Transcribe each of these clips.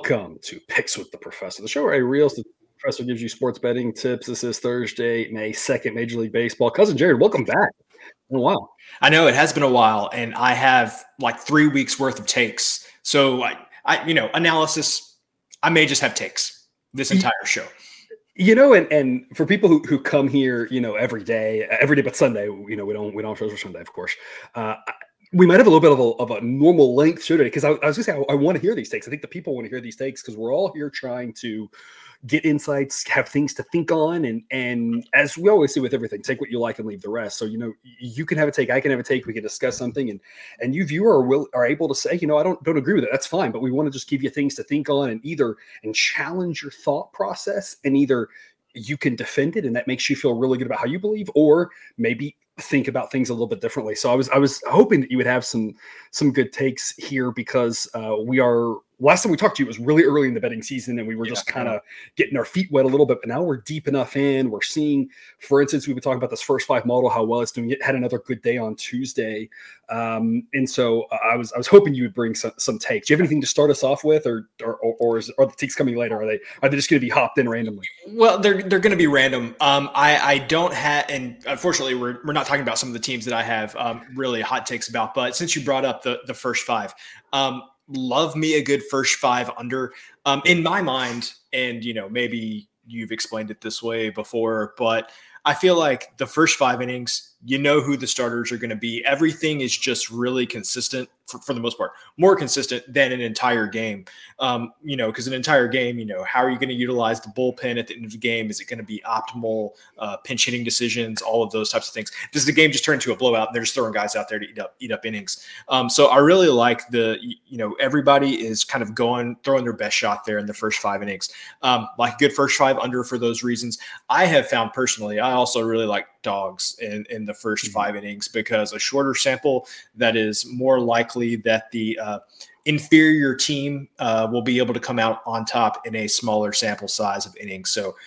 Welcome to Picks with the Professor, the show where a real professor gives you sports betting tips. This is Thursday, May 2nd, Major League Baseball. Cousin Jared, welcome back. Oh, wow. I know it has been a while, and I have like 3 weeks worth of takes. So analysis, I may just have takes this entire show. And for people who come here, every day but Sunday, we don't shows for Sunday, of course. We might have a little bit of a normal length show today because I was going to say I want to hear these takes. I think the people want to hear these takes because we're all here trying to get insights, have things to think on, and as we always say with everything, take what you like and leave the rest. So you can have a take, I can have a take, we can discuss something, and you viewer are able to say, I don't agree with it. That's fine, but we want to just give you things to think on and challenge your thought process, and either you can defend it and that makes you feel really good about how you believe, or maybe think about things a little bit differently. So I was hoping that you would have some good takes here because last time we talked to you, it was really early in the betting season and we were just kind of getting our feet wet a little bit, but now we're deep enough in. We're seeing, for instance, we've been talking about this first five model, how well it's doing. It had another good day on Tuesday. And so I was hoping you would bring some takes. Do you have anything to start us off with, or are the takes coming later? Are they just going to be hopped in randomly? Well, they're going to be random. I don't have, and unfortunately we're not talking about some of the teams that I have really hot takes about, but since you brought up the first five, love me a good first five under. In my mind, and maybe you've explained it this way before, but I feel like the first 5 innings, who the starters are going to be. Everything is just really consistent for the most part, more consistent than an entire game. Because an entire game, how are you going to utilize the bullpen at the end of the game? Is it going to be optimal pinch hitting decisions, all of those types of things? Does the game just turn into a blowout and they're just throwing guys out there to eat up innings? So I really like everybody is kind of throwing their best shot there in the first 5 innings. Like a good first 5 under for those reasons. I have found personally, I also really like dogs in the first 5 innings because a shorter sample, that is more likely that the inferior team will be able to come out on top in a smaller sample size of innings. So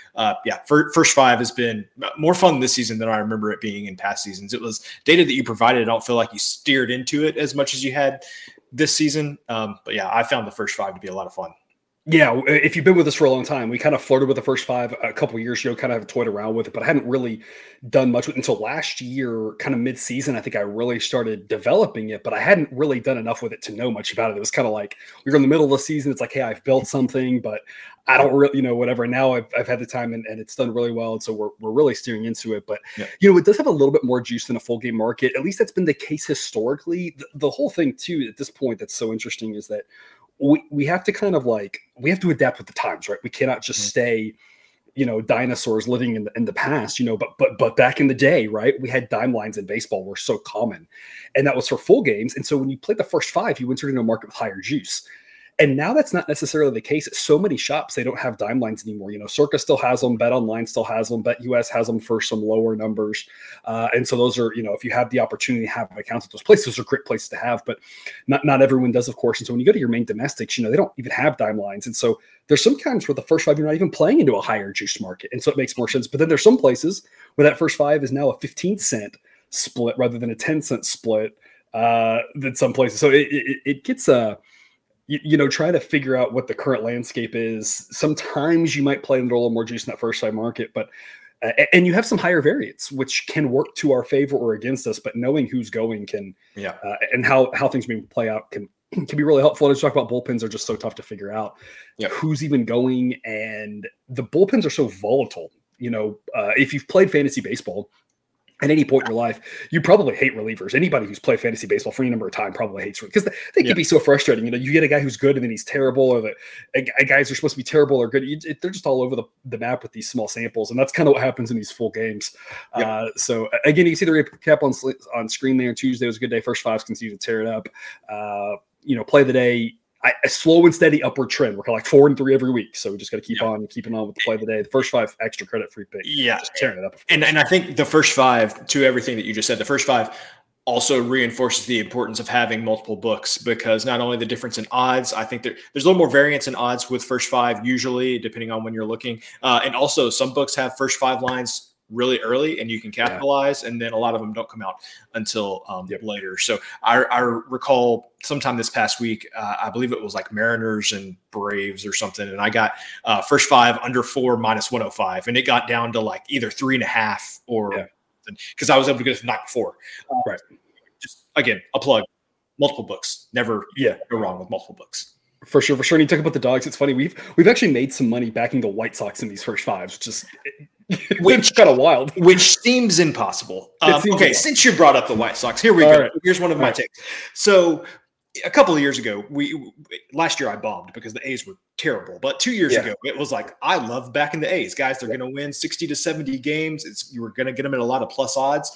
first 5 has been more fun this season than I remember it being in past seasons. It was data that you provided. I don't feel like you steered into it as much as you had this season. But yeah, I found the first 5 to be a lot of fun. Yeah, if you've been with us for a long time, we kind of flirted with the first 5 a couple of years ago, kind of toyed around with it, but I hadn't really done much with it until last year, kind of mid-season. I think I really started developing it, but I hadn't really done enough with it to know much about it. It was kind of like we were in the middle of the season. It's like, hey, I've built something, but I don't really, whatever. Now I've had the time and it's done really well. And so we're really steering into it. But, it does have a little bit more juice than a full game market. At least that's been the case historically. The whole thing, too, at this point that's so interesting is that we have to kind of we have to adapt with the times, right? We cannot just stay, dinosaurs living in the past, but back in the day, right? We had dime lines in baseball were so common, and that was for full games. And so when you played the first 5, you entered into a market with higher juice. And now that's not necessarily the case. At so many shops, they don't have dime lines anymore. Circa still has them. Bet Online still has them. Bet US has them for some lower numbers. And so those are, if you have the opportunity to have accounts at those places, those are great places to have. But not everyone does, of course. And so when you go to your main domestics, they don't even have dime lines. And so there's some times where the first 5, you're not even playing into a higher juice market. And so it makes more sense. But then there's some places where that first 5 is now a 15-cent split rather than a 10-cent split than some places. So it gets trying to figure out what the current landscape is. Sometimes you might play a little more juice in that first 5 market, but and you have some higher variance, which can work to our favor or against us. But knowing who's going can, and how things may play out can be really helpful. Let's talk about bullpens are just so tough to figure out who's even going, and the bullpens are so volatile. If you've played fantasy baseball at any point in your life, you probably hate relievers. Anybody who's played fantasy baseball for any number of time probably hates it because they can be so frustrating. You get a guy who's good and then he's terrible, or guys are supposed to be terrible or good. They're just all over the map with these small samples, and that's kind of what happens in these full games. So again, you can see the recap on screen there. Tuesday was a good day. First 5s continue to tear it up. Play of the day. A slow and steady upward trend. We're kind of like 4 and 3 every week, so we just got to keeping on with the play of the day. The first 5 extra credit free pick, just tearing it up. And I think the first 5, to everything that you just said, the first 5 also reinforces the importance of having multiple books, because not only the difference in odds, I think there's a little more variance in odds with first 5 usually, depending on when you're looking, and also some books have first 5 lines really early and you can capitalize, and then a lot of them don't come out until later. So I recall sometime this past week, I believe it was like Mariners and Braves or something, and I got first 5 under 4 minus 105, and it got down to like either 3.5 or because I was able to get it the night before. Right. Just again, a plug. Multiple books. Never go wrong with multiple books. For sure. And you talk about the dogs. It's funny. We've actually made some money backing the White Sox in these first 5s, which is kind of wild. Which seems impossible. Okay, since you brought up the White Sox, here we go. Right. Here's one of my takes. So a couple of years ago, last year I bombed because the A's were terrible. But 2 years ago, it was like, I love backing the A's. Guys, they're going to win 60 to 70 games. You were going to get them at a lot of plus odds.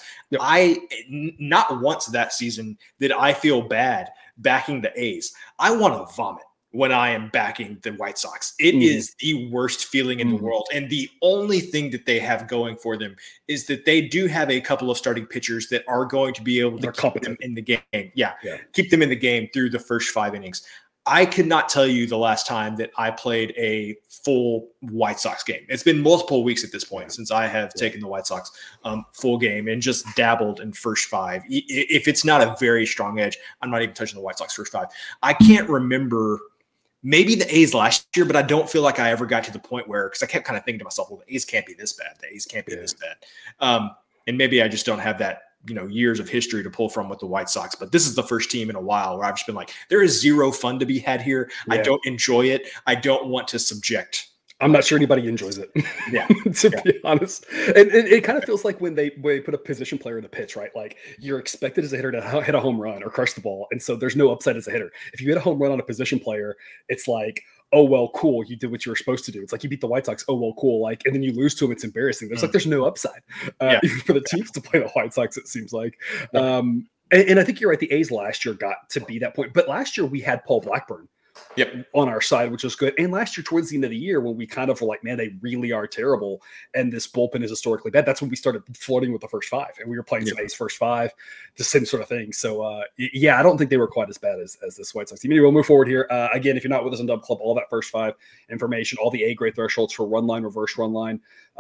Not once that season did I feel bad backing the A's. I want to vomit when I am backing the White Sox. It is the worst feeling in the world. And the only thing that they have going for them is that they do have a couple of starting pitchers that are going to be able to keep them in the game. Keep them in the game through the first 5 innings. I could not tell you the last time that I played a full White Sox game. It's been multiple weeks at this point since I have taken the White Sox full game and just dabbled in first 5. If it's not a very strong edge, I'm not even touching the White Sox first 5. I can't remember. Maybe the A's last year, but I don't feel like I ever got to the point where, because I kept kind of thinking to myself, well, the A's can't be this bad. The A's can't be this bad. And maybe I just don't have that, years of history to pull from with the White Sox. But this is the first team in a while where I've just been like, there is zero fun to be had here. I don't enjoy it. I don't want to subject. I'm not sure anybody enjoys it. To be honest. And it kind of feels like when they put a position player in the pitch, right? Like you're expected as a hitter to hit a home run or crush the ball. And so there's no upside as a hitter. If you hit a home run on a position player, it's like, oh, well, cool. You did what you were supposed to do. It's like you beat the White Sox. Oh, well, cool. Like, and then you lose to them. It's embarrassing. There's no upside even for the teams to play the White Sox, it seems like. And I think you're right. The A's last year got to be that point. But last year we had Paul Blackburn on our side, which was good. And last year, towards the end of the year, when we kind of were like, man, they really are terrible, and this bullpen is historically bad, that's when we started flirting with the first 5, and we were playing some A's first 5, the same sort of thing. So, I don't think they were quite as bad as this White Sox team. Anyway, we'll move forward here. Again, if you're not with us on Dub Club, all that first 5 information, all the A-grade thresholds for run line, reverse run line,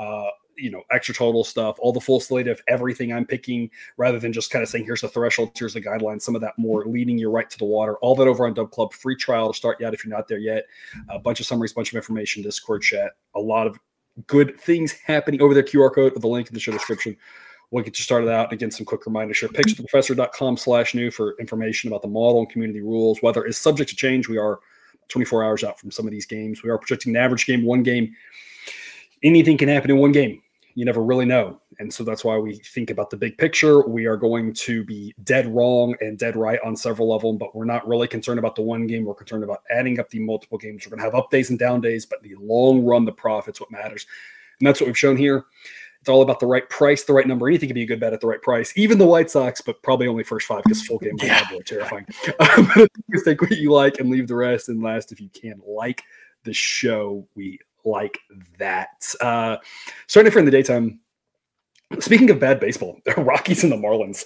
extra total stuff, all the full slate of everything I'm picking, rather than just kind of saying, here's the threshold, here's the guidelines, some of that more leading you right to the water, all that over on Dub Club, free trial to start yet if you're not there yet, a bunch of summaries, bunch of information, Discord chat, a lot of good things happening over there, QR code with the link in the show description. We'll get you started out. And again, some quick reminders here. Pickswiththeprofessor.com/new for information about the model and community rules. Weather is subject to change. We are 24 hours out from some of these games. We are projecting an average game, one game. Anything can happen in one game. You never really know. And so that's why we think about the big picture. We are going to be dead wrong and dead right on several of them, but we're not really concerned about the one game. We're concerned about adding up the multiple games. We're going to have up days and down days, but the long run, the profit's what matters. And that's what we've shown here. It's all about the right price, the right number. Anything can be a good bet at the right price. Even the White Sox, but probably only first 5 because full game are terrifying. Just take what you like and leave the rest. And last, if you can like the show, we like that. Starting for in the daytime. Speaking of bad baseball, the Rockies and the Marlins.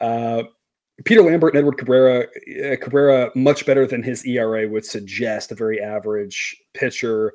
Peter Lambert and Edward Cabrera. Cabrera much better than his ERA would suggest. A very average pitcher.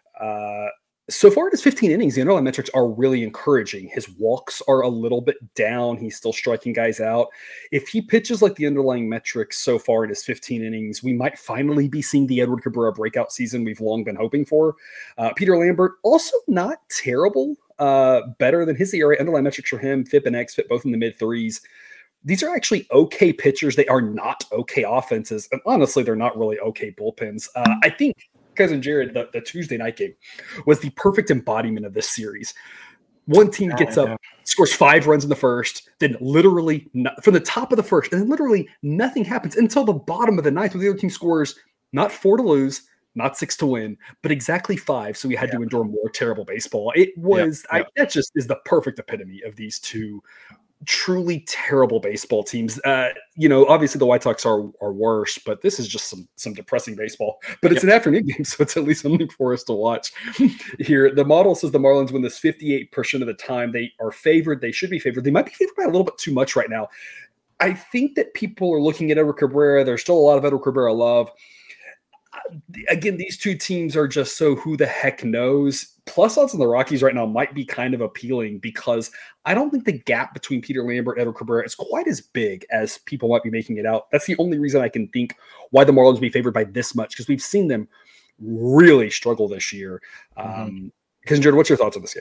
So far in his 15 innings, the underlying metrics are really encouraging. His walks are a little bit down. He's still striking guys out. If he pitches like the underlying metrics so far in his 15 innings, we might finally be seeing the Edward Cabrera breakout season we've long been hoping for. Peter Lambert, also not terrible. Better than his ERA. Underlying metrics for him, FIP and XFIP, both in the mid-3s. These are actually okay pitchers. They are not okay offenses. And honestly, they're not really okay bullpens. I think Cousin Jared, the Tuesday night game, was the perfect embodiment of this series. One team gets up, scores 5 runs in the first, then literally from the top of the first, and then literally nothing happens until the bottom of the ninth, where the other team scores not 4 to lose, not 6 to win, but exactly 5. So we had to endure more terrible baseball. It was that just is the perfect epitome of these two truly terrible baseball teams. Obviously the White Sox are worse, but this is just some depressing baseball. But it's an afternoon game, so it's at least something for us to watch here. The model says the Marlins win this 58% of the time. They are favored. They should be favored. They might be favored by a little bit too much right now. I think that people are looking at Edward Cabrera. There's still a lot of Edward Cabrera love. Again, these two teams are just so who the heck knows. Plus odds on the Rockies right now might be kind of appealing because I don't think the gap between Peter Lambert and Edward Cabrera is quite as big as people might be making it out. That's the only reason I can think why the Marlins be favored by this much, because we've seen them really struggle this year. Because Jared, what's your thoughts on this game?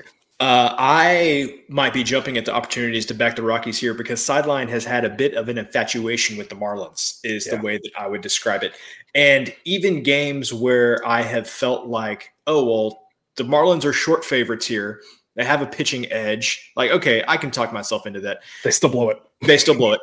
I might be jumping at the opportunities to back the Rockies here because Sideline has had a bit of an infatuation with the Marlins is the way that I would describe it. And even games where I have felt like, oh, well, the Marlins are short favorites here. They have a pitching edge. Like, okay, I can talk myself into that. They still blow it. They still blow it.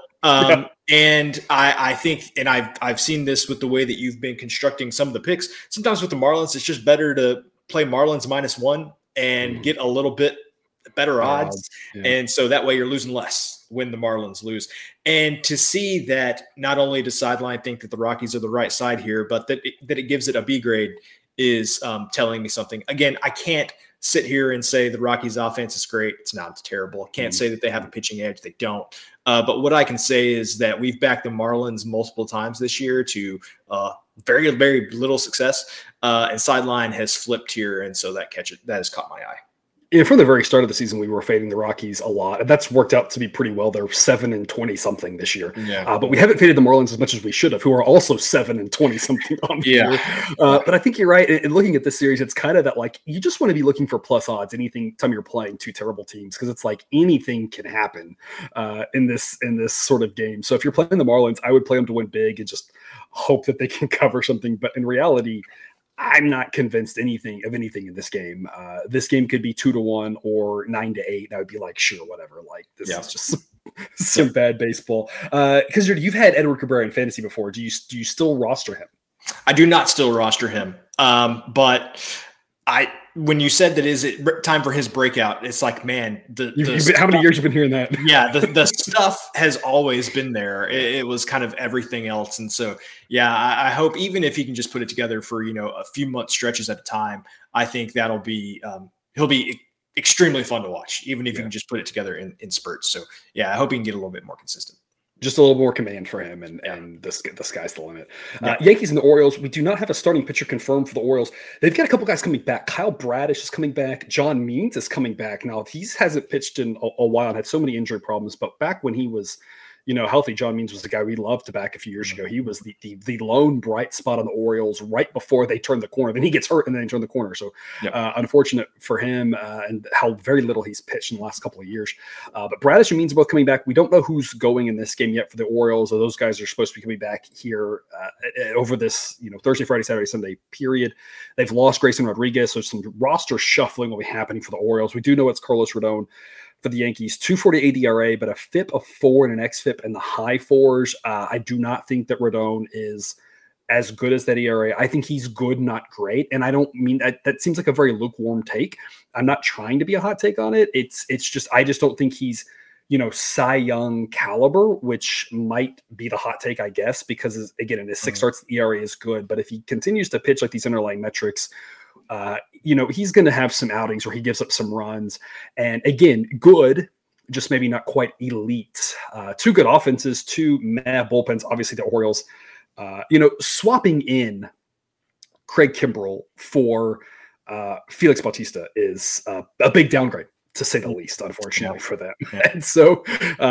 And I think, and I've seen this with the way that you've been constructing some of the picks. Sometimes with the Marlins, it's just better to play Marlins -1 and get a little bit better odds. And so that way you're losing less when the Marlins lose. And to see that not only does Sideline think that the Rockies are the right side here, but that it gives it a B grade is telling me something. Again, I can't sit here and say the Rockies offense is great. It's not. It's terrible. I can't say that they have a pitching edge. They don't. But what I can say is that we've backed the Marlins multiple times this year to very, very little success. And Sideline has flipped here. And so that has caught my eye. And from the very start of the season, we were fading the Rockies a lot. And that's worked out to be pretty well. They're 7-20 something this year. But we haven't faded the Marlins as much as we should have, who are also 7-20 something on the year. But I think you're right. And looking at this series, it's kind of that, like, you just want to be looking for plus odds anything time you're playing two terrible teams, because it's like anything can happen in this sort of game. So if you're playing the Marlins, I would play them to win big and just hope that they can cover something. But in reality, I'm not convinced of anything in this game. This game could be 2-1 or 9-8. And I would be like, sure, whatever. Like, this is just some bad baseball. Because you've had Edward Cabrera in fantasy before. Do you still roster him? I do not still roster him. But when you said that is it time for his breakout, it's like, man, how many years have you been hearing that? Yeah, the stuff has always been there. It was kind of everything else. And so, yeah, I hope even if he can just put it together for, a few month stretches at a time, I think that'll be he'll be extremely fun to watch, even if you can just put it together in spurts. So, yeah, I hope he can get a little bit more consistent. Just a little more command for him, and the sky's the limit. Yankees and the Orioles, we do not have a starting pitcher confirmed for the Orioles. They've got a couple guys coming back. Kyle Bradish is coming back. John Means is coming back. Now, he hasn't pitched in a while and had so many injury problems, but back when he was healthy, John Means was the guy we loved to back a few years ago. He was the lone bright spot on the Orioles right before they turned the corner. Then he gets hurt and then they turn the corner. So unfortunate for him and how very little he's pitched in the last couple of years. But Bradish and Means are both coming back. We don't know who's going in this game yet for the Orioles. So those guys are supposed to be coming back here over this Thursday, Friday, Saturday, Sunday period. They've lost Grayson Rodriguez, so some roster shuffling will be happening for the Orioles. We do know it's Carlos Rodon for the Yankees, 2.48 ERA, but a FIP of 4 and an xFIP in the high 4s. I do not think that Rodon is as good as that ERA. I think he's good, not great. And I don't mean that seems like a very lukewarm take. I'm not trying to be a hot take on it. It's just, I just don't think he's, Cy Young caliber, which might be the hot take, I guess, because again, in his 6 starts, the ERA is good. But if he continues to pitch like these underlying metrics, he's going to have some outings where he gives up some runs. And again, good, just maybe not quite elite. 2 good offenses, 2 meh bullpens. Obviously, the Orioles, swapping in Craig Kimbrell for Felix Bautista is a big downgrade, to say the least, unfortunately for them. And so,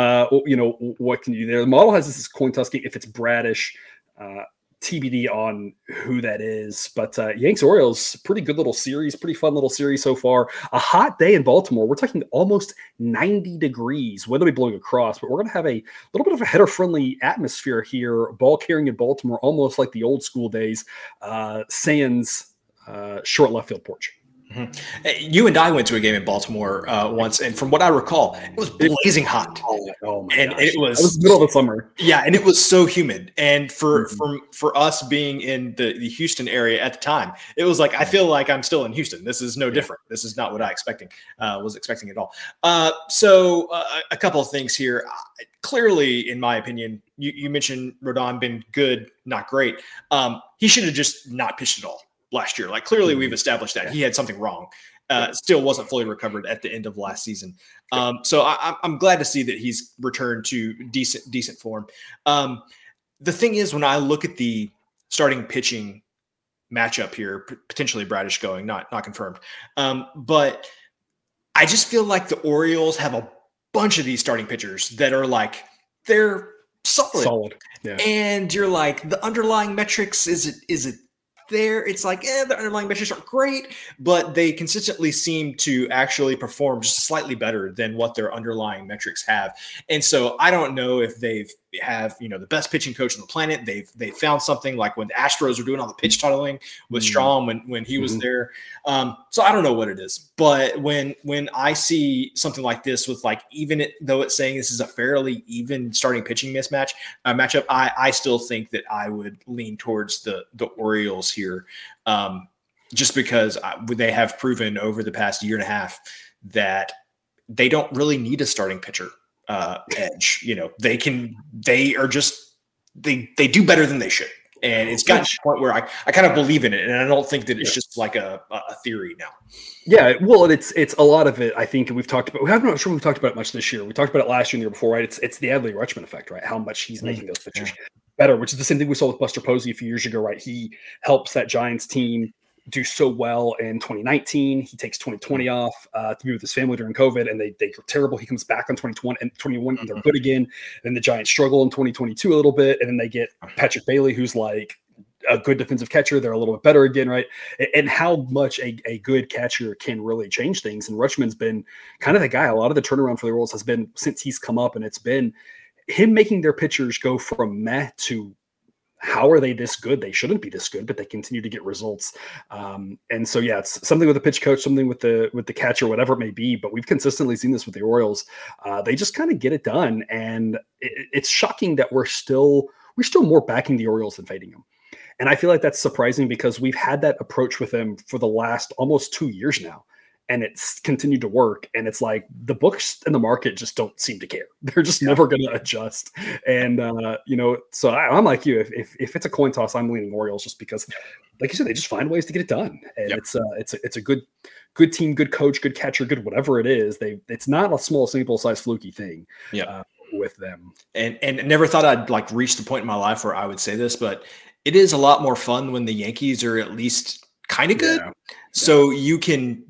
what can you do there? The model has this coin toss game. If it's Bradish, TBD on who that is, but Yanks Orioles, pretty good little series, pretty fun little series so far. A hot day in Baltimore. We're talking almost 90 degrees. Wind will be blowing across, but we're going to have a little bit of a hitter-friendly atmosphere here. Ball carrying in Baltimore, almost like the old school days. Sans short left field porch. You and I went to a game in Baltimore once, and from what I recall, it was blazing hot. Oh my and gosh. It was the middle of the summer. Yeah, and it was so humid. And for us being in the Houston area at the time, it was like I feel like I'm still in Houston. This is no different. This is not what I was expecting at all. So a couple of things here. Clearly, in my opinion, you mentioned Rodon been good, not great. He should have just not pitched at all last year. Like, clearly we've established that he had something wrong. Still wasn't fully recovered at the end of last season. So I'm glad to see that he's returned to decent form. The thing is, when I look at the starting pitching matchup here, potentially Bradish going, not confirmed. But I just feel like the Orioles have a bunch of these starting pitchers that are like, they're solid. Yeah. And you're like, the underlying metrics, is it there? It's like, the underlying metrics are great, but they consistently seem to actually perform just slightly better than what their underlying metrics have. And so I don't know if they have, the best pitching coach on the planet. They've found something, like when the Astros were doing all the pitch tunneling with Strahm when he was there. So I don't know what it is, but when I see something like this with, like, even though it's saying this is a fairly even starting pitching matchup, I still think that I would lean towards the Orioles here, just because they have proven over the past year and a half that they don't really need a starting pitcher edge. They do better than they should. And it's gotten to the point where I kind of believe in it. And I don't think that it's just like a theory now. Yeah, well, it's a lot of it, I think, and we've talked about. I'm not sure we've talked about it much this year. We talked about it last year and the year before, right? It's the Adley Rutschman effect, right? How much he's making those pitchers better, which is the same thing we saw with Buster Posey a few years ago, right? He helps that Giants team do so well in 2019. He takes 2020 off to be with his family during COVID, and they are terrible. He comes back on 2020 and 21, and they're good again. And the Giants struggle in 2022 a little bit, and then they get Patrick Bailey, who's like a good defensive catcher. They're a little bit better again, right? And how much a good catcher can really change things. And Rutschman's been kind of the guy. A lot of the turnaround for the Royals has been since he's come up, and it's been him making their pitchers go from meh to how are they this good? They shouldn't be this good, but they continue to get results. And so, yeah, it's something with the pitch coach, something with the catcher, whatever it may be. But we've consistently seen this with the Orioles. They just kind of get it done. And it's shocking that we're still more backing the Orioles than fading them. And I feel like that's surprising because we've had that approach with them for the last almost 2 years now. And it's continued to work. And it's like the books and the market just don't seem to care. They're just never going to adjust. And, so I'm like you, if it's a coin toss, I'm leaning Orioles just because, like you said, they just find ways to get it done. And it's a good team, good coach, good catcher, good whatever it is. It's not a small sample size fluky thing with them. And never thought I'd like reach the point in my life where I would say this, but it is a lot more fun when the Yankees are at least kind of good. Yeah. So you can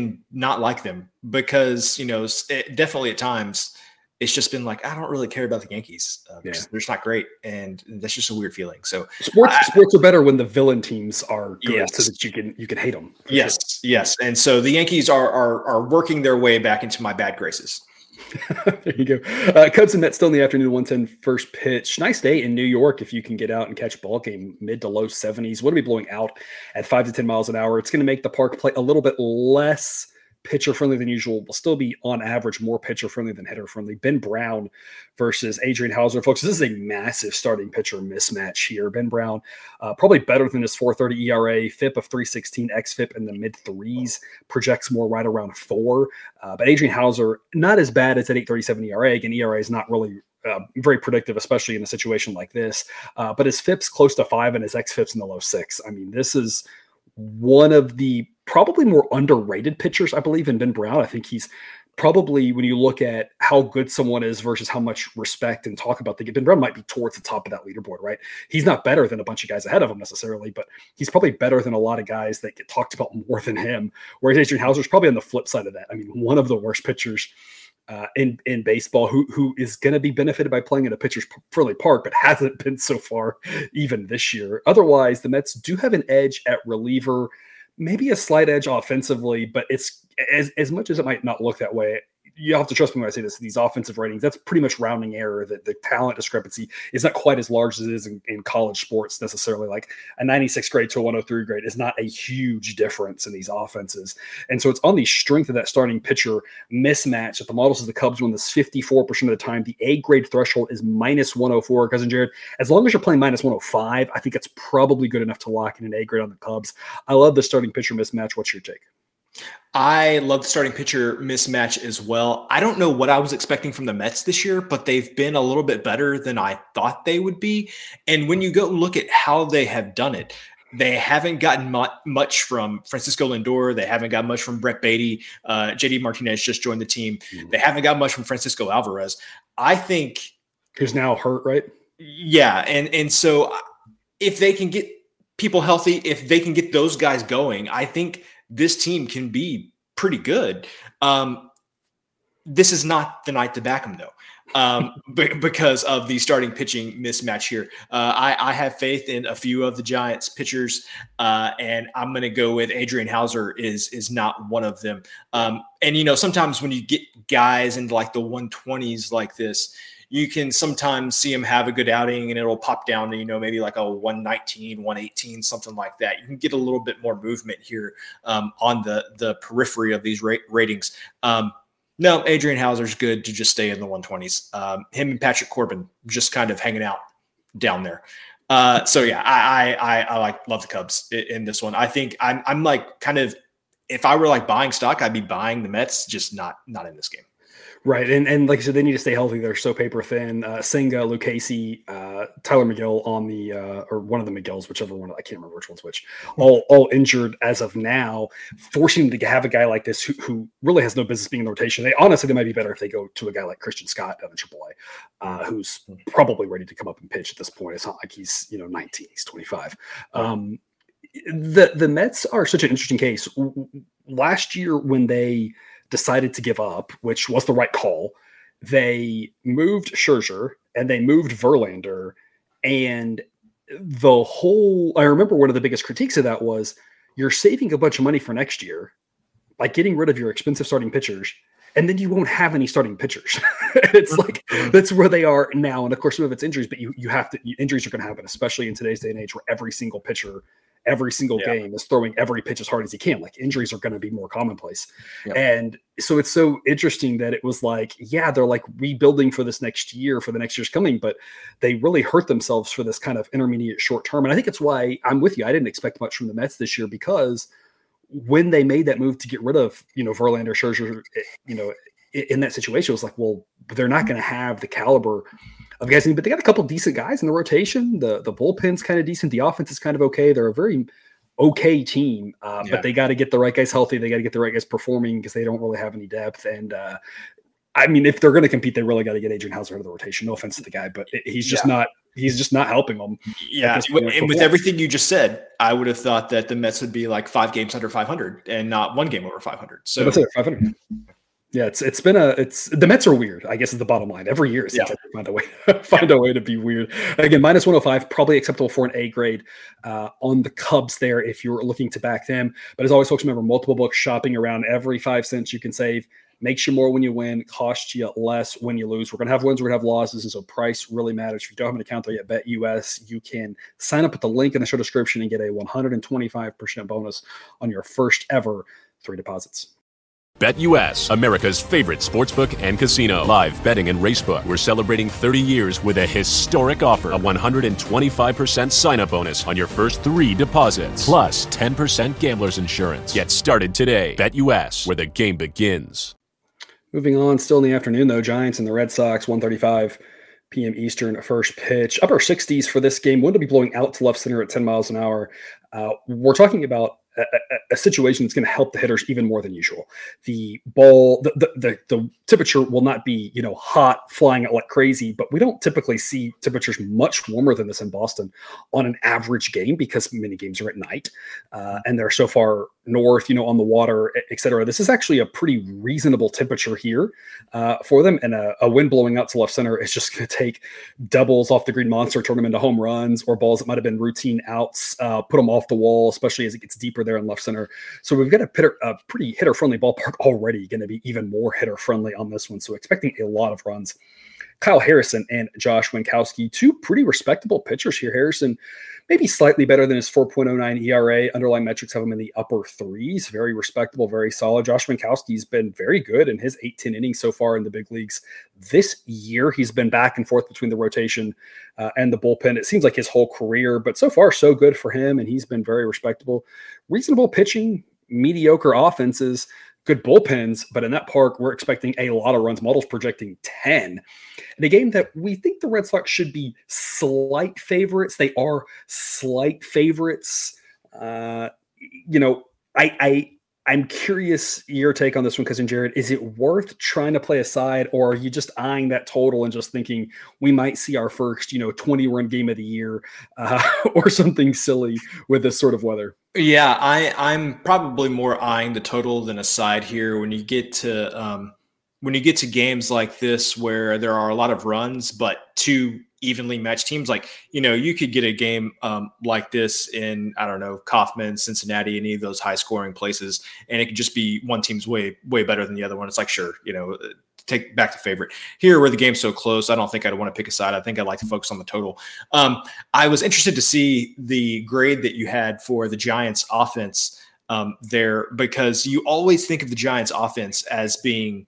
not like them because, definitely at times it's just been like, I don't really care about the Yankees. They're just not great. And that's just a weird feeling. So sports are better when the villain teams are good so that you can hate them. Yes. Sure. Yes. And so the Yankees are working their way back into my bad graces. There you go. Cubs and Mets still in the afternoon, 1:10 first pitch. Nice day in New York if you can get out and catch a ball game, mid to low 70s. What are we blowing out at 5 to 10 miles an hour? It's going to make the park play a little bit less pitcher friendly than usual. Will still be on average more pitcher friendly than hitter friendly. Ben Brown versus Adrian Hauser, folks. This is a massive starting pitcher mismatch here. Ben Brown probably better than his 4.30 ERA, FIP of 3.16, xFIP in the mid threes, projects more right around 4. But Adrian Hauser not as bad as that 8.37 ERA. Again, ERA is not really very predictive, especially in a situation like this. But his FIP's close to 5 and his xFIP's in the low 6. I mean, this is one of the probably more underrated pitchers, I believe, in Ben Brown. I think he's probably, when you look at how good someone is versus how much respect and talk about Ben Brown might be towards the top of that leaderboard, right? He's not better than a bunch of guys ahead of him necessarily, but he's probably better than a lot of guys that get talked about more than him. Whereas Adrian Hauser is probably on the flip side of that. I mean, one of the worst pitchers in baseball who is going to be benefited by playing at a pitcher's friendly park, but hasn't been so far even this year. Otherwise, the Mets do have an edge at reliever, maybe a slight edge offensively, but it's as much as it might not look that way. You have to trust me when I say this, these offensive ratings, that's pretty much rounding error. That the talent discrepancy is not quite as large as it is in college sports necessarily. Like a 96 grade to a 103 grade is not a huge difference in these offenses. And so it's on the strength of that starting pitcher mismatch that the model says the Cubs win this 54% of the time. The A grade threshold is minus 104, Cousin Jared. As long as you're playing minus 105, I think it's probably good enough to lock in an A grade on the Cubs. I love the starting pitcher mismatch. What's your take? I love the starting pitcher mismatch as well. I don't know what I was expecting from the Mets this year, but they've been a little bit better than I thought they would be. And when you go look at how they have done it, they haven't gotten much from Francisco Lindor. They haven't got much from Brett Beatty. JD Martinez just joined the team. They haven't got much from Francisco Alvarez. I think who's now hurt, right? Yeah. And so if they can get people healthy, if they can get those guys going, I think this team can be pretty good. This is not the night to back them, though. Because of the starting pitching mismatch here. I have faith in a few of the Giants pitchers, and I'm going to go with Adrian Hauser is not one of them. And, sometimes when you get guys into like the 120s like this, you can sometimes see them have a good outing and it'll pop down to, maybe like a 119, 118, something like that. You can get a little bit more movement here on the periphery of these ratings. No, Adrian Hauser's good to just stay in the 120s. Him and Patrick Corbin just kind of hanging out down there. So yeah, I love the Cubs in this one. I think I'm like kind of, if I were like buying stock, I'd be buying the Mets, just not in this game. Right. And like I said, they need to stay healthy. They're so paper thin. Senga, Lucchesi, Tyler McGill on the or one of the McGills, whichever one, I can't remember which one's which, all injured as of now, forcing them to have a guy like this who really has no business being in the rotation. They might be better if they go to a guy like Christian Scott down in AAA, who's probably ready to come up and pitch at this point. It's not like he's 19, he's 25. The Mets are such an interesting case. Last year when they decided to give up, which was the right call, they moved Scherzer and they moved Verlander. And I remember one of the biggest critiques of that was you're saving a bunch of money for next year by getting rid of your expensive starting pitchers, and then you won't have any starting pitchers. It's like, that's where they are now. And of course, some of it's injuries, but injuries are going to happen, especially in today's day and age where every single pitcher, every single game is throwing every pitch as hard as he can. Like, injuries are going to be more commonplace. Yep. And so it's so interesting that it was like, they're like rebuilding for this next year, for the next year's coming, but they really hurt themselves for this kind of intermediate short term. And I think it's why I'm with you. I didn't expect much from the Mets this year, because when they made that move to get rid of, Verlander, Scherzer, in that situation, it was like, well, they're not going to have the caliber of guys, but they got a couple decent guys in the rotation. The bullpen's kind of decent. The offense is kind of okay. They're a very okay team, but they got to get the right guys healthy. They got to get the right guys performing, because they don't really have any depth. And I mean, if they're going to compete, they really got to get Adrian Hauser out of the rotation. No offense to the guy, but he's just not helping them. Yeah. And with everything you just said, I would have thought that the Mets would be like 5 games under 500 and not 1 game over 500. So that's it, 500. Yeah, the Mets are weird, I guess, is the bottom line. Every year it seems like they find a way to be weird. Again, minus 105, probably acceptable for an A grade on the Cubs there if you're looking to back them. But as always, folks, remember, multiple books, shopping around, every 5 cents you can save makes you more when you win, costs you less when you lose. We're going to have wins, we're going to have losses, and so price really matters. If you don't have an account there yet, BetUS, you can sign up at the link in the show description and get a 125% bonus on your first ever 3 deposits. BetUS, America's favorite sportsbook and casino. Live betting and racebook. We're celebrating 30 years with a historic offer. A 125% sign-up bonus on your first 3 deposits. Plus 10% gambler's insurance. Get started today. BetUS, where the game begins. Moving on, still in the afternoon, though, Giants and the Red Sox, 1:35 p.m. Eastern, first pitch. Upper 60s for this game. Wind will be blowing out to left center at 10 miles an hour. We're talking about a situation that's going to help the hitters even more than usual. The ball, the temperature will not be, hot, flying out like crazy, but we don't typically see temperatures much warmer than this in Boston on an average game, because many games are at night and they're so far north, on the water, et cetera. This is actually a pretty reasonable temperature here for them. And a wind blowing out to left center is just going to take doubles off the Green Monster, turn them into home runs, or balls that might have been routine outs, put them off the wall, especially as it gets deeper there in left center. So we've got a pretty hitter-friendly ballpark already, going to be even more hitter-friendly on this one. So expecting a lot of runs. Kyle Harrison and Josh Winkowski, 2 pretty respectable pitchers here. Harrison maybe slightly better than his 4.09 ERA. Underlying metrics have him in the upper 3s. Very respectable, very solid. Josh Winkowski's been very good in his 8-10 innings so far in the big leagues this year. He's been back and forth between the rotation and the bullpen. It seems like his whole career, but so far so good for him, and he's been very respectable. Reasonable pitching, mediocre offenses, good bullpens, but in that park, we're expecting a lot of runs. Models projecting 10. In a game that we think the Red Sox should be slight favorites. They are slight favorites. I I'm curious your take on this one, Cousin Jared. Is it worth trying to play a side, or are you just eyeing that total and just thinking we might see our first, 20-run game of the year or something silly with this sort of weather? Yeah, I'm probably more eyeing the total than a side here. When you get to games like this where there are a lot of runs, but two evenly matched teams, like, you could get a game like this in, I don't know, Kaufman, Cincinnati, any of those high scoring places, and it could just be one team's way better than the other one. It's like, sure, take back the favorite. Here, where the game's so close, I don't think I'd want to pick a side. I think I'd like to focus on the total. I was interested to see the grade that you had for the Giants offense there, because you always think of the Giants offense as being,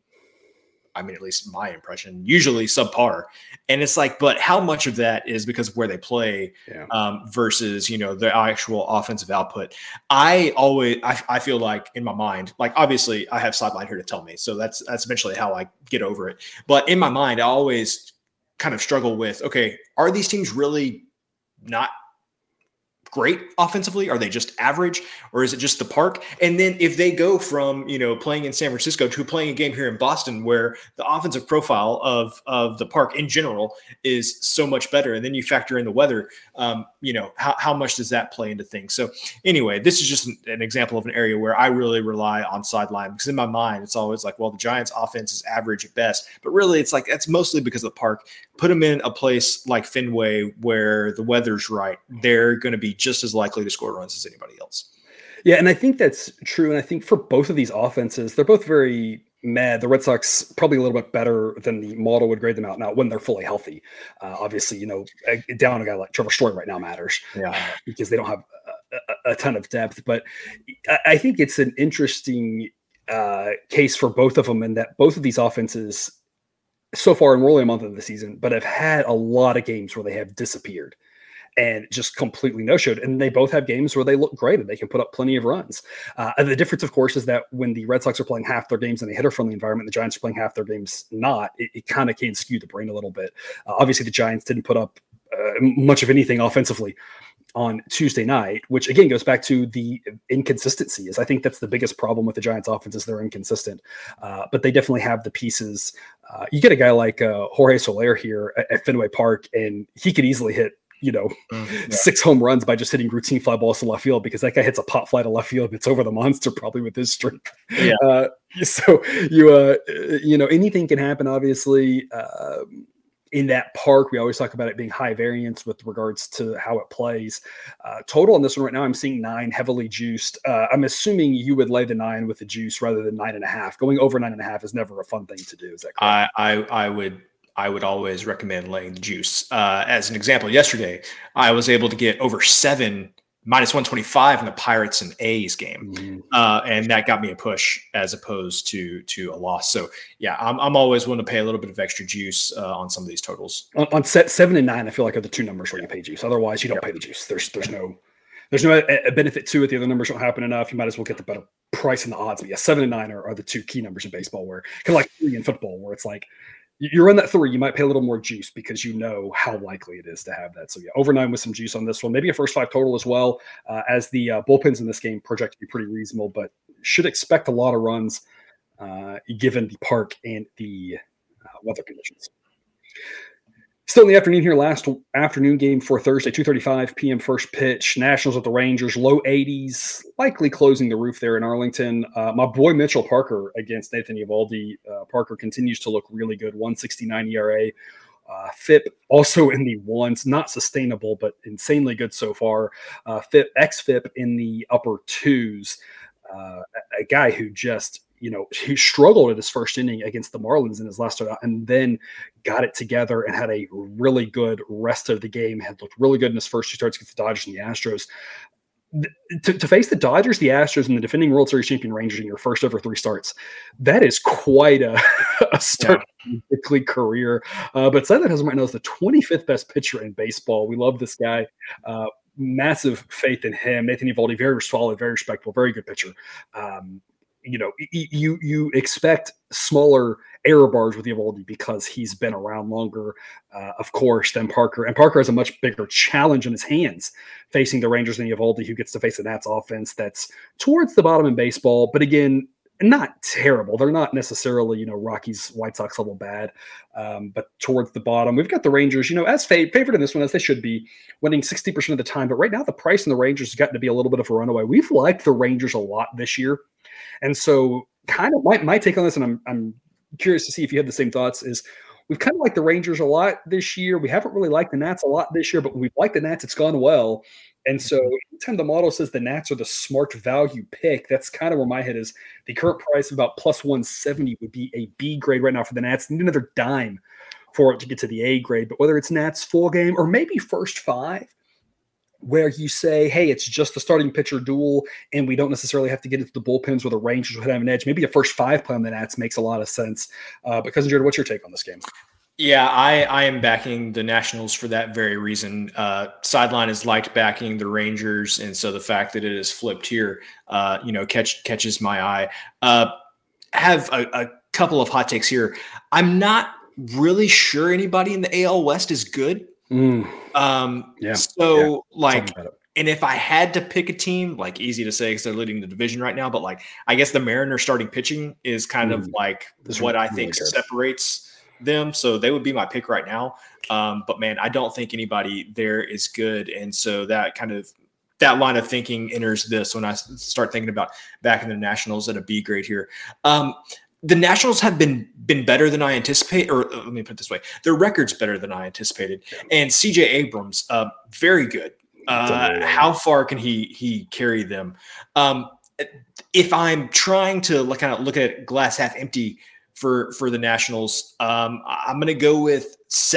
I mean, at least my impression, usually subpar. And it's like, but how much of that is because of where they play versus, their actual offensive output? I feel like in my mind, like, obviously I have Sideline here to tell me, so that's eventually how I get over it. But in my mind, I always kind of struggle with, okay, are these teams really not great offensively? Are they just average, or is it just the park? And then if they go from, playing in San Francisco to playing a game here in Boston where the offensive profile of the park in general is so much better, and then you factor in the weather, how much does that play into things? So anyway, this is just an example of an area where I really rely on Sideline, because in my mind, it's always like, well, the Giants offense is average at best, but really it's like, that's mostly because of the park. Put them in a place like Fenway where the weather's right, they're going to be just as likely to score runs as anybody else. Yeah, and I think that's true. And I think for both of these offenses, they're both very mad. The Red Sox probably a little bit better than the model would grade them out now when they're fully healthy. Obviously, down a guy like Trevor Story right now matters because they don't have a ton of depth. But I think it's an interesting case for both of them in that both of these offenses so far, and we're only a month of the season, but have had a lot of games where they have disappeared and just completely no-showed. And they both have games where they look great and they can put up plenty of runs. And the difference, of course, is that when the Red Sox are playing half their games in a hitter-friendly environment, the Giants are playing half their games not, it kind of can skew the brain a little bit. Obviously, the Giants didn't put up much of anything offensively on Tuesday night, which again goes back to the inconsistency. I think that's the biggest problem with the Giants offense, is they're inconsistent, but they definitely have the pieces. You get a guy like Jorge Soler here at Fenway Park, and he could easily hit 6 home runs by just hitting routine fly balls to left field, because that guy hits a pop fly to left field. It's over the monster probably with his strength. So anything can happen, obviously. In that park, we always talk about it being high variance with regards to how it plays. Total on this one right now, I'm seeing 9, heavily juiced. I'm assuming you would lay the 9 with the juice rather than 9.5. Going over 9.5 is never a fun thing to do. Is that correct? I would always recommend laying the juice. As an example, yesterday I was able to get over 7 -125 in the Pirates and A's game. And that got me a push as opposed to a loss. So yeah, I'm always willing to pay a little bit of extra juice on some of these totals. On set 7 and 9, I feel like are the two numbers where you pay juice. Otherwise you don't pay the juice. There's no benefit to it. The other numbers don't happen enough. You might as well get the better price and the odds. But yeah, 7 and 9 are the two key numbers in baseball, where kind of like 3 in football, where it's like, you're in that 3, you might pay a little more juice because you know how likely it is to have that. So yeah, over 9 with some juice on this one. Maybe a first 5 total as well, as the bullpens in this game project to be pretty reasonable, but should expect a lot of runs given the park and the weather conditions. Still in the afternoon here, last afternoon game for Thursday, 2:35 p.m. first pitch. Nationals at the Rangers, low 80s, likely closing the roof there in Arlington. My boy Mitchell Parker against Nathan Eovaldi. Parker continues to look really good, 1.69 ERA. FIP also in the ones, not sustainable, but insanely good so far. xFIP in the upper 2s. A guy who just, he struggled at his first inning against the Marlins in his last start, and then got it together and had a really good rest of the game. Had looked really good in his first 2 starts against the Dodgers and the Astros. To face the Dodgers, the Astros, and the defending World Series champion Rangers in your first over 3 starts, that is quite a start to a career. But Silent Husband right now is the 25th best pitcher in baseball. We love this guy. Massive faith in him. Nathan Eovaldi, very solid, very respectable, very good pitcher. you expect smaller error bars with Eovaldi because he's been around longer, of course, than Parker. And Parker has a much bigger challenge in his hands facing the Rangers than Eovaldi, who gets to face the Nats offense that's towards the bottom in baseball. But again, not terrible. They're not necessarily, Rockies, White Sox level bad, but towards the bottom. We've got the Rangers, as favored in this one, as they should be, winning 60% of the time. But right now, the price in the Rangers has gotten to be a little bit of a runaway. We've liked the Rangers a lot this year. And so kind of my take on this, and I'm curious to see if you had the same thoughts, is we've kind of liked the Rangers a lot this year. We haven't really liked the Nats a lot this year, but when we've liked the Nats, it's gone well. And so anytime the model says the Nats are the smart value pick, that's kind of where my head is. The current price of about plus 170 would be a B grade right now for the Nats. Need another dime for it to get to the A grade. But whether it's Nats full game or maybe first five, where you say, hey, it's just the starting pitcher duel and we don't necessarily have to get into the bullpens where the Rangers would have an edge. Maybe a first five play on the Nats makes a lot of sense. Because Jared, what's your take on this game? Yeah, I am backing the Nationals for that very reason. Sideline has liked backing the Rangers, and so the fact that it is flipped here, catches my eye. Have a couple of hot takes here. I'm not really sure anybody in the AL West is good. And if I had to pick a team, easy to say because they're leading the division right now, but I guess the Mariners starting pitching is kind of what I think separates them. So they would be my pick right now. But man, I don't think anybody there is good. And so that line of thinking enters this when I start thinking about backing the Nationals at a B grade here. The Nationals have been better than I anticipate, or let me put it this way. Their record's better than I anticipated. And CJ Abrams, very good. How far can he carry them? If I'm trying to kind of look at glass half empty for the Nationals, I'm going to go with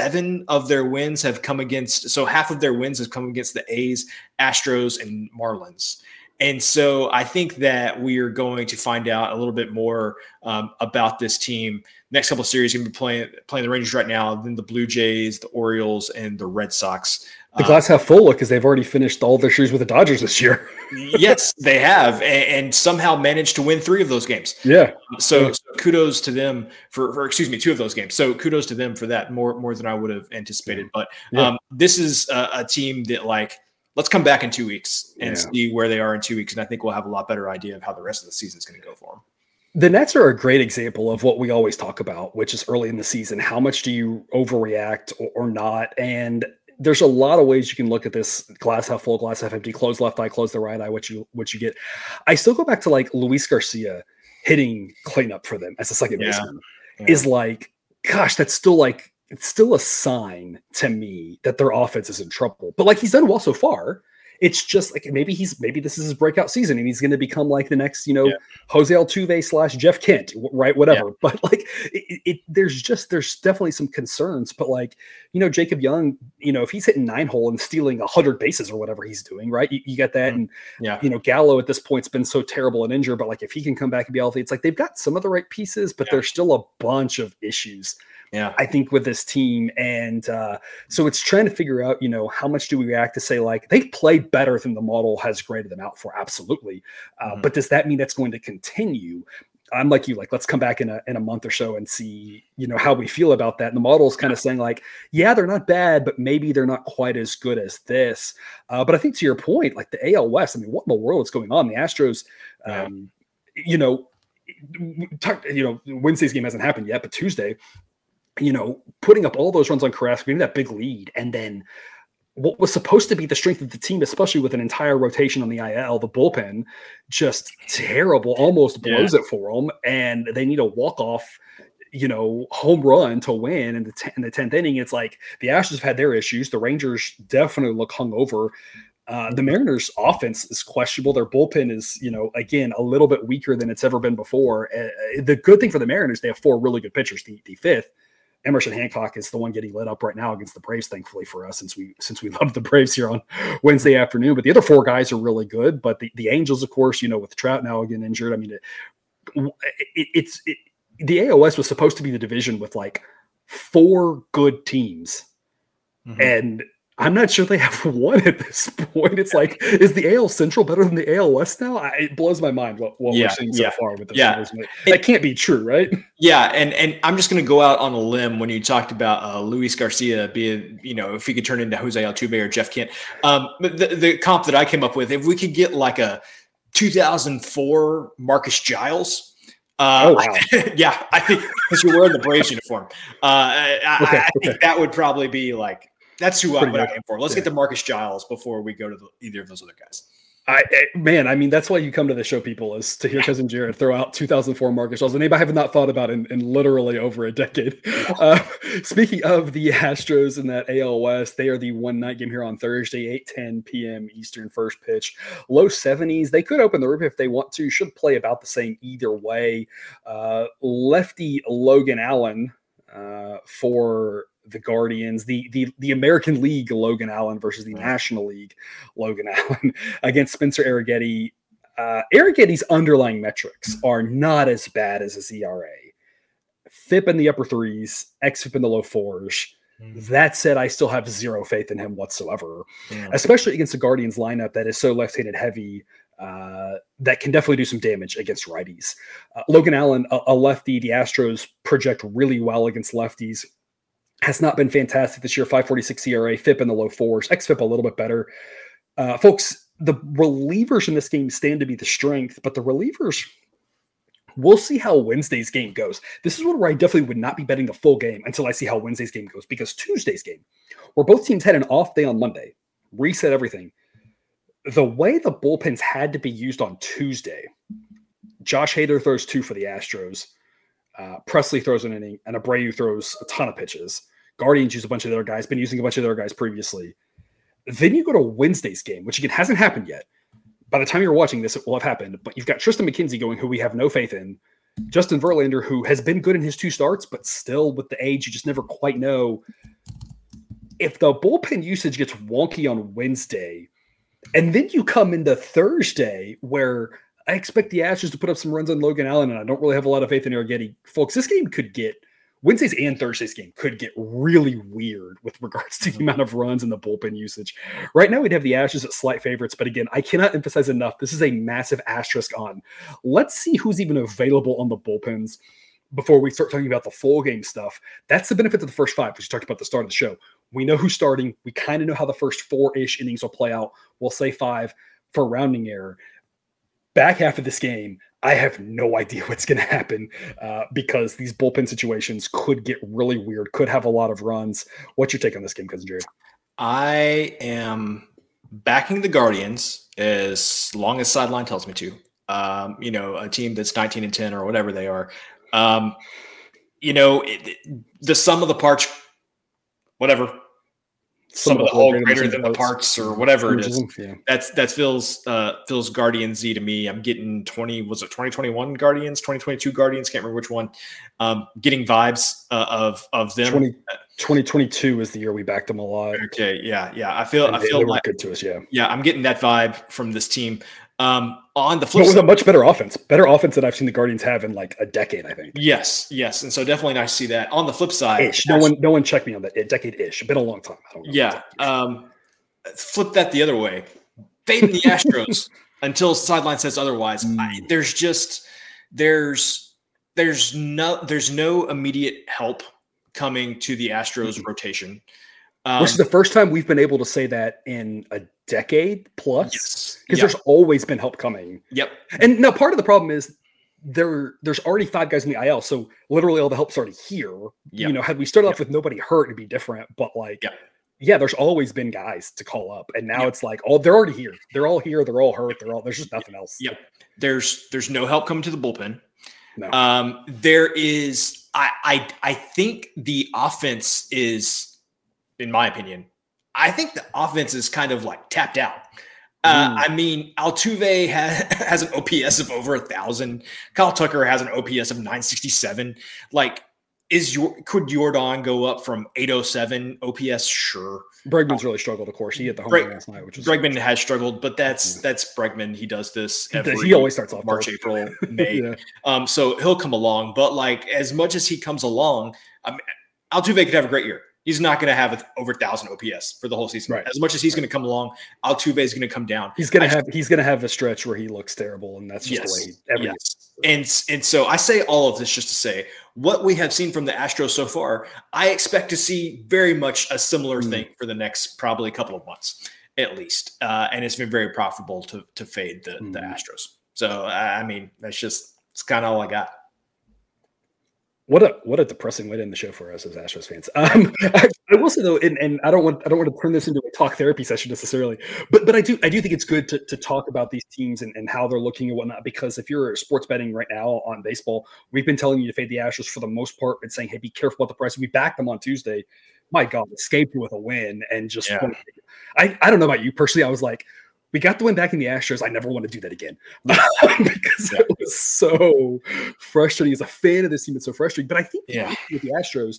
7 of their wins have come against. So half of their wins have come against the A's, Astros, and Marlins. And so I think that we are going to find out a little bit more about this team. Next couple of series, going to be playing the Rangers right now, then the Blue Jays, the Orioles, and the Red Sox. The glass half full look because they've already finished all their series with the Dodgers this year. Yes, they have, and somehow managed to win 3 of those games. Yeah. So kudos to them for 2 of those games. So kudos to them for that, more than I would have anticipated. But this is a team that let's come back in 2 weeks and see where they are in 2 weeks. And I think we'll have a lot better idea of how the rest of the season is going to go for them. The Nets are a great example of what we always talk about, which is early in the season. How much do you overreact or not? And there's a lot of ways you can look at this: glass half full, glass half empty, close left eye, close the right eye, what you get. I still go back to Luis Garcia hitting cleanup for them as a second baseman is gosh, that's still it's still a sign to me that their offense is in trouble. But he's done well so far. It's just maybe this is his breakout season and he's going to become the next, Jose Altuve / Jeff Kent, right? Whatever. Yeah. But there's definitely some concerns. But Jacob Young, if he's hitting 9-hole and stealing 100 bases or whatever he's doing, right? You got that. And Gallo at this point's been so terrible and injured, but if he can come back and be healthy, it's they've got some of the right pieces, but there's still a bunch of issues. Yeah, I think with this team. And so it's trying to figure out, how much do we react to say they played better than the model has graded them out for? Absolutely. But does that mean that's going to continue? I'm like you, let's come back in a month or so and see, how we feel about that. And the model is kind of saying they're not bad, but maybe they're not quite as good as this. But I think to your point, the AL West, what in the world is going on? The Astros, Wednesday's game hasn't happened yet, but Tuesday, putting up all those runs on Carrasco, getting that big lead, and then what was supposed to be the strength of the team, especially with an entire rotation on the IL, the bullpen, just terrible, almost blows it for them, and they need a walk-off, home run to win in the 10th inning. It's the Astros have had their issues. The Rangers definitely look hungover. The Mariners' offense is questionable. Their bullpen is, again, a little bit weaker than it's ever been before. The good thing for the Mariners, they have 4 really good pitchers. The fifth, Emerson Hancock, is the one getting lit up right now against the Braves, thankfully for us, since we love the Braves here on Wednesday afternoon. But the other 4 guys are really good. But the Angels, of course, with Trout now again injured. The AOS was supposed to be the division with 4 good teams. Mm-hmm. And I'm not sure they have one at this point. It's like, is the AL Central better than the AL West now? It blows my mind what we're seeing so far with this. Yeah. That can't be true, right? Yeah, and I'm just going to go out on a limb when you talked about Luis Garcia being, if he could turn into Jose Altuve or Jeff Kent. The comp that I came up with, if we could get like a 2004 Marcus Giles. Wow. I think because you're wearing the Braves uniform. I think that would probably be like, that's who I'm aiming for. Let's get to Marcus Giles before we go to either of those other guys. That's why you come to the show, people, is to hear Cousin Jared throw out 2004 Marcus Giles, a name I have not thought about in literally over a decade. Speaking of the Astros in that AL West, they are the one-night game here on Thursday, 8:10 p.m. Eastern, first pitch. Low 70s. They could open the roof if they want to. Should play about the same either way. Lefty Logan Allen for the Guardians, the American League Logan Allen versus the National League Logan Allen against Spencer Arrighetti. Arrighetti's underlying metrics are not as bad as his ERA. FIP in the upper threes, XFIP in the low fours. That said, I still have zero faith in him whatsoever, especially against the Guardians lineup that is so left-handed heavy. That can definitely do some damage against righties. Logan Allen, a lefty, the Astros project really well against lefties. Has not been fantastic this year. 5.46 ERA, FIP in the low fours, XFIP a little bit better. Folks, the relievers in this game stand to be the strength, but the relievers, we'll see how Wednesday's game goes. This is where I definitely would not be betting the full game until I see how Wednesday's game goes, because Tuesday's game, where both teams had an off day on Monday, reset everything. The way the bullpens had to be used on Tuesday, Josh Hader throws 2 for the Astros. Presley throws an inning, and Abreu throws a ton of pitches. Guardians use a bunch of their guys, been using a bunch of their guys previously. Then you go to Wednesday's game, which again hasn't happened yet. By the time you're watching this, it will have happened. But you've got Tristan McKenzie going, who we have no faith in. Justin Verlander, who has been good in his 2 starts, but still with the age, you just never quite know. If the bullpen usage gets wonky on Wednesday, and then you come into Thursday where I expect the Astros to put up some runs on Logan Allen, and I don't really have a lot of faith in Arrighetti. Folks, this game could get – Wednesday's and Thursday's game could get really weird with regards to the amount of runs and the bullpen usage. Right now, we'd have the Astros at slight favorites, but again, I cannot emphasize enough, this is a massive asterisk on. Let's see who's even available on the bullpens before we start talking about the full game stuff. That's the benefit of the first 5, which we talked about at the start of the show. We know who's starting. We kind of know how the first 4-ish innings will play out. We'll say 5 for rounding error. Back half of this game, I have no idea what's going to happen because these bullpen situations could get really weird, could have a lot of runs. What's your take on this game, Cousin Jerry? I am backing the Guardians as long as sideline tells me to. A team that's 19-10 or whatever they are. The sum of the parts, whatever. Some of the whole greater than the parts or whatever it is. Yeah. That feels Guardians-y to me. I'm getting 2021 Guardians, 2022 Guardians, can't remember which one. Getting vibes of them. 2022 is the year we backed them a lot. Okay, yeah. I feel they like good to us, yeah. Yeah, I'm getting that vibe from this team. On the flip side, with a much better offense than I've seen the Guardians have in like a decade, I think. Yes, and so definitely nice to see that. On the flip side, no one checked me on that. A decade-ish, been a long time. I don't know. Yeah, flip that the other way. Fading the Astros until sideline says otherwise. There's no immediate help coming to the Astros rotation. Which is the first time we've been able to say that in a decade plus, because Yes. there's always been help coming. Yep. And now part of the problem is there's already 5 guys in the IL, so literally all the help's already here. Yep. Had we started off with nobody hurt, it'd be different. But there's always been guys to call up, and now it's like, they're already here. They're all here. They're all hurt. There's just nothing else. Yep. There's no help coming to the bullpen. No. There is. I think the offense is. In my opinion, I think the offense is kind of like tapped out. Altuve has an OPS of over 1,000. Kyle Tucker has an OPS of 967. Could Jordan go up from 807 OPS? Sure. Bregman's really struggled, of course. He hit the home run last night, which is Bregman has struggled, but that's Bregman. He does this he always starts off March, April, May. So he'll come along. But as much as he comes along, Altuve could have a great year. He's not going to have over 1,000 OPS for the whole season. Right. As much as he's going to come along, Altuve is going to come down. He's going to have a stretch where he looks terrible, and that's just the way And so I say all of this just to say what we have seen from the Astros so far, I expect to see very much a similar thing for the next probably couple of months at least. And it's been very profitable to fade the Astros. So, I mean, it's kind of all I got. What a depressing way to end the show for us as Astros fans. I will say though, and I don't want to turn this into a talk therapy session necessarily, but I do think it's good to talk about these teams and how they're looking and whatnot, because if you're sports betting right now on baseball, we've been telling you to fade the Astros for the most part and saying, hey, be careful about the price. We backed them on Tuesday. My God, escaped with a win and just I don't know about you personally. I was like, we got the win back in the Astros. I never want to do that again because it was so frustrating. As a fan of this team, it's so frustrating. But I think with the Astros,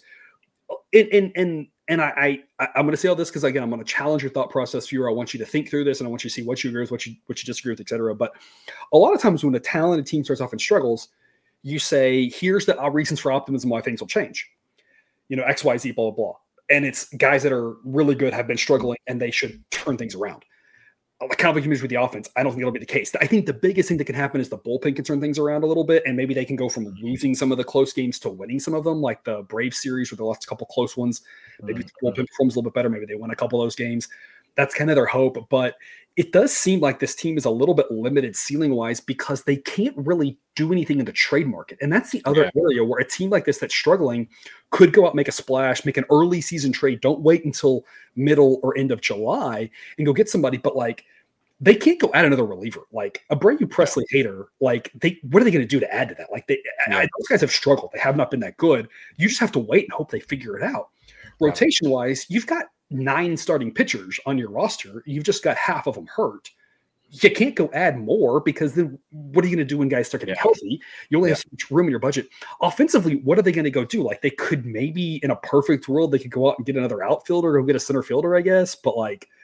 and I'm going to say all this because, again, I'm going to challenge your thought process, viewer. I want you to think through this, and I want you to see what you agree with, what you disagree with, et cetera. But a lot of times when a talented team starts off and struggles, you say, here's the reasons for optimism why things will change. X, Y, Z, blah, blah, blah. And it's guys that are really good have been struggling, and they should turn things around. Kind of like with the offense, I don't think it'll be the case. I think the biggest thing that can happen is the bullpen can turn things around a little bit, and maybe they can go from losing some of the close games to winning some of them, like the Braves series where they lost a couple close ones. Maybe the bullpen performs a little bit better. Maybe they win a couple of those games. That's kind of their hope. But it does seem like this team is a little bit limited ceiling-wise because they can't really do anything in the trade market. And that's the other area where a team like this that's struggling could go out, make a splash, make an early season trade. Don't wait until middle or end of July and go get somebody. But they can't go add another reliever. Like Abreu, Presley, Hader, what are they going to do to add to that? Those guys have struggled. They have not been that good. You just have to wait and hope they figure it out. Rotation wise, you've got 9 starting pitchers on your roster. You've just got half of them hurt. You can't go add more because then what are you going to do when guys start getting healthy? You only have so much room in your budget. Offensively, what are they going to go do? They could maybe, in a perfect world, they could go out and get another outfielder, go get a center fielder, I guess. But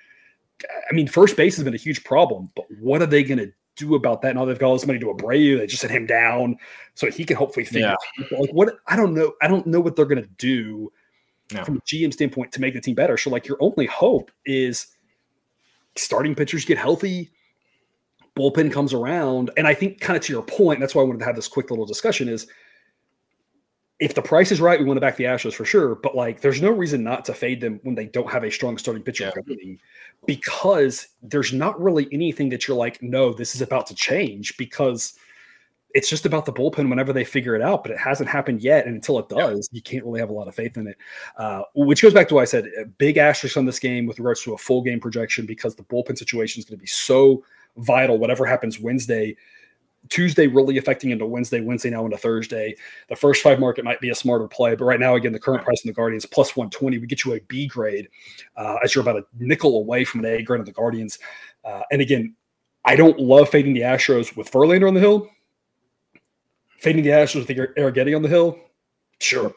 first base has been a huge problem. But what are they going to do about that? Now they've got all this money to Abreu. They just sent him down so he can hopefully figure out. What? I don't know. I don't know what they're going to do from a GM standpoint to make the team better. So your only hope is starting pitchers get healthy, bullpen comes around. And I think kind of to your point, that's why I wanted to have this quick little discussion is if the price is right, we want to back the Astros for sure. But there's no reason not to fade them when they don't have a strong starting pitcher because there's not really anything that you're no, this is about to change because it's just about the bullpen whenever they figure it out, but it hasn't happened yet. And until it does, you can't really have a lot of faith in it, which goes back to what I said, a big asterisk on this game with regards to a full game projection, because the bullpen situation is going to be so vital. Whatever happens Tuesday really affecting into Wednesday now into Thursday. The first 5 market might be a smarter play, but right now, again, the current price in the Guardians plus 120, we get you a B grade as you're about a nickel away from an A grade of the Guardians. And again, I don't love fading the Astros with Verlander on the hill. Fading the Astros with Arrighetti on the hill, sure.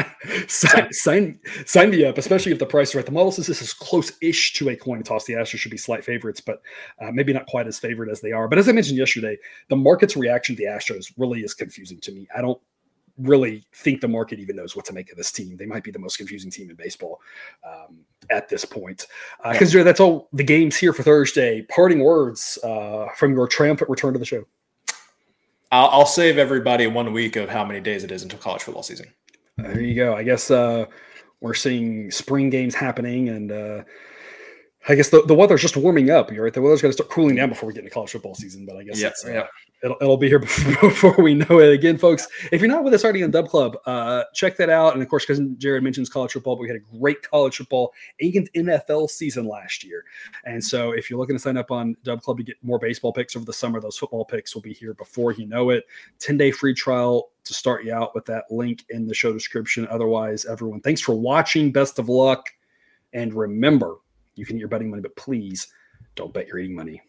Sign me up, especially if the price is right. The model says this is close-ish to a coin toss. The Astros should be slight favorites, but maybe not quite as favored as they are. But as I mentioned yesterday, the market's reaction to the Astros really is confusing to me. I don't really think the market even knows what to make of this team. They might be the most confusing team in baseball at this point. Because that's all the games here for Thursday. Parting words from your triumphant return to the show. I'll save everybody 1 week of how many days it is until college football season. There you go. I guess we're seeing spring games happening, and I guess the weather's just warming up. You're right. The weather's going to start cooling down before we get into college football season, but I guess it'll be here before we know it. Again, folks, if you're not with us already on Dub Club, check that out. And of course, because Jared mentions college football, but we had a great college football and NFL season last year. And so if you're looking to sign up on Dub Club to get more baseball picks over the summer, those football picks will be here before you know it. 10-day free trial to start you out with that link in the show description. Otherwise, everyone, thanks for watching. Best of luck. And remember, you can eat your betting money, but please don't bet your eating money.